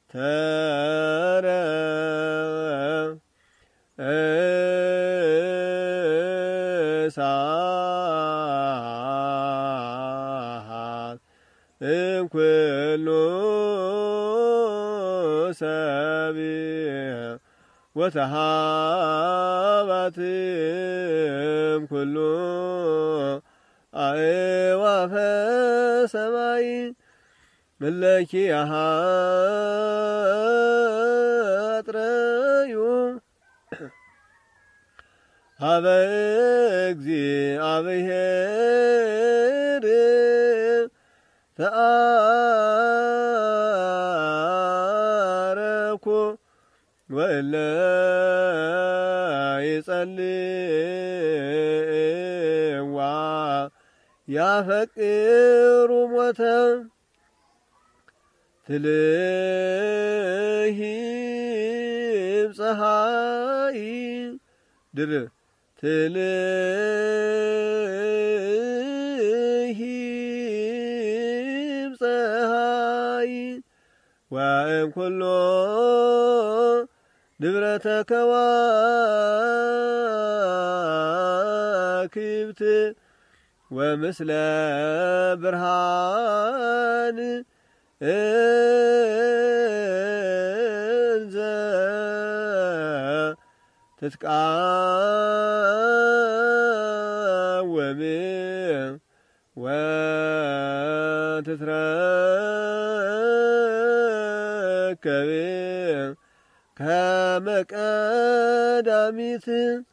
ተረ እሳት እምኩሉ ሰብእ ወተሃባት እምኩሉ አእዋፈ ሰማይ እለኪያሃ አጥረዩ ሀበ እግዚአብሔር ተአረኩ ወእለ ይጸልዋ ያፈቅሩ ሞተ ትልሂብ ፀሐይ ድር ትልሂብ ፀሐይ ወእምኩሎ ድብረተ ከዋክብት ወምስለ ብርሃን እንዘ ትትቃወም ወትትረከብ ከመ ቀዳሚት